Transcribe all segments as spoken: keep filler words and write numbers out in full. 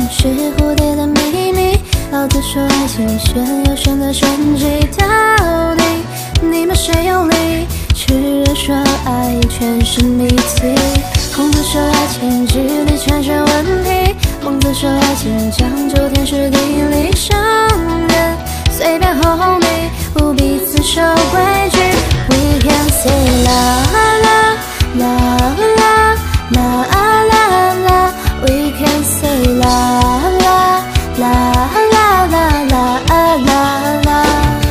是蝴蝶的秘密。老子说爱情炫耀炫的神迹，到底你们谁有理？痴人说爱全是谜题。孔子说爱情智力全是问题，孟子说爱情讲究天时地利，圣人随便哄你，不彼此守规矩。We can say la la la la la la la We can say la la la la la la la la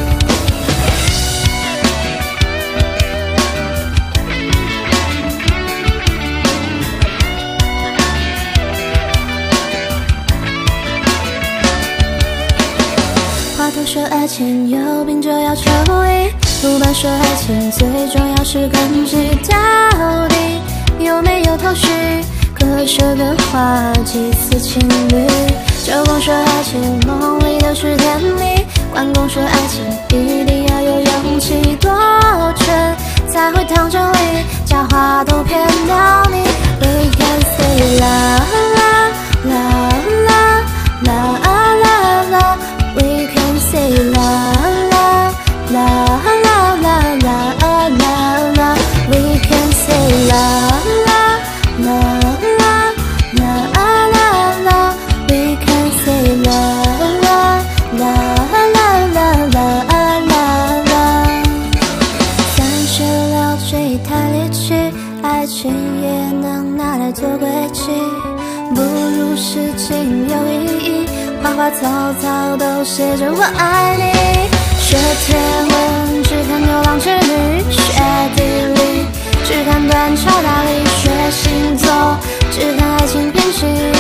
华佗说爱情有病就要求医，鲁班说爱情最重要是根基，到底有没有头绪？割舍的花祭祀情侣。周公说爱情梦里都是甜蜜，关公说爱情一定要有勇气，多纯才会当真理，假话都骗到你。We can say la la la la la la la We can say la la la la la la la la We can say la la la la la la la We can say la la la la la la la la 三十六计太离奇，爱情也能拿来做轨迹，不如诗情有意义，花花草草都写着我爱你。学天文只看牛郎织女，学地理只看断桥大理，学星座只看爱情偏心。